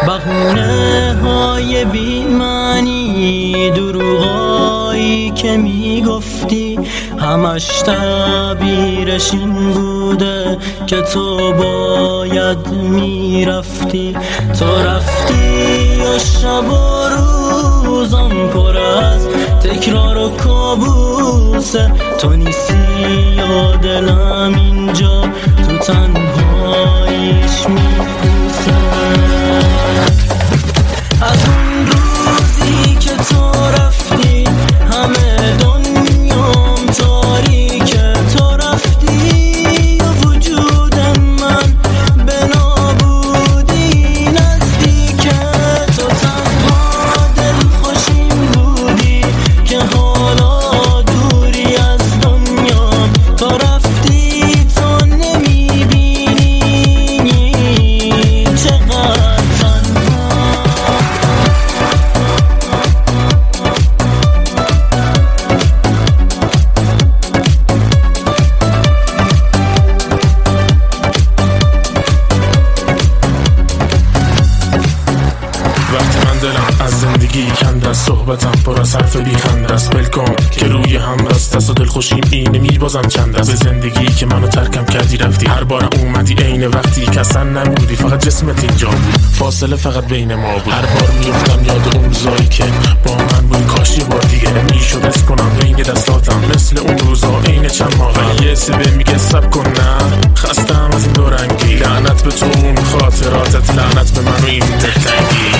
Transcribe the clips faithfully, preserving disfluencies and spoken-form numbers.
بهونه های بی معنی، دروغایی که میگفتی همش تعبیرش این بوده که تو باید میرفتی. تو رفتی و شب و روزم پر از تکرار و کابوسه. تو نیستی یا دلم اینجا تو تنهاییش میپوسه. از اون روزی که تو رفتی همه دنیام تاریکه. تو رفتی و وجود من به نابودی نزدیکه. تو تنها دلخوشیم بودی که حالا دوری از دنیام. تو رفتی تو نمیبینی چقدر از زندگی کند است، صحبتم پر از حرف بیخنده است. بلکن که روی هم بست است و دلخوشیم اینه میبازم چند است. به زندگی که منو ترکم کردی رفتی، هر بار اومدی عین وقتی که اصلا نبودی، فقط جسمت اینجا بود، فاصله فقط بین ما بود. هر بار میفتم یاد اون روزایی که با من بود، کاش یه بار دیگه میشد اس کنم بین دستاتم مثل اون روزا عین چند ماه. ولی یه سبه میگه سب کن نه، خستم از این دورنگی. لعنت به تو اون خاطراتت، لعنت به من و این دلتنگی.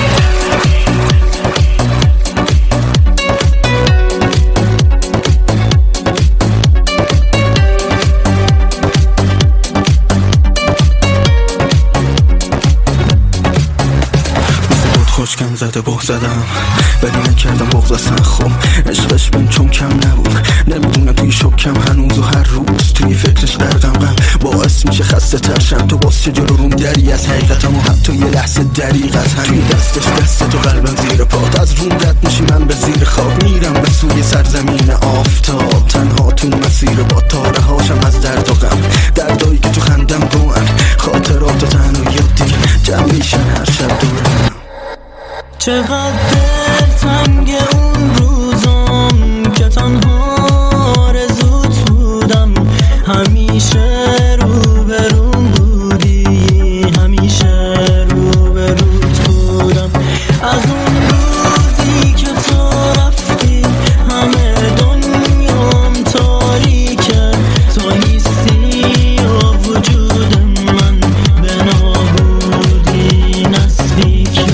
خوشکم زده بغض زدم ولی نکردم بغض اصلا. خب عشقش بهم چون کم نبود، نمیدونم توی شکم هنوز و هر روز توی فکرش غرقم. غم باعث میشه خسته ترشم. تو باز چه جلو روم دری از حقیقتم و حتی یه لحظه دریغ از هم. توی دستش دست تو قلبم زیر پات، از روم رد میشی من به زیر خواب. میرم به سوی سرزمین آفتاب، تنها تو مسیر با تاره هاشم از درد و غم. دردایی که تو خندم گوهن، خاطرات و تنهاییات دیگه جمع میشن هر شب دورم. چقدر دلتنگ اون روزم که تنها آرزوت بودم. همیشه روبروم بودی، همیشه روبروت بودم. از اون روزی که تو رفتی همه دنیام تاریکه. تو نیستی و وجود من به نابودی نزدیکه.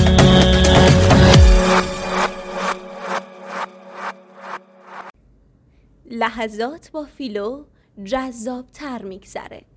لحظات با فیلو جذاب تر میگذره.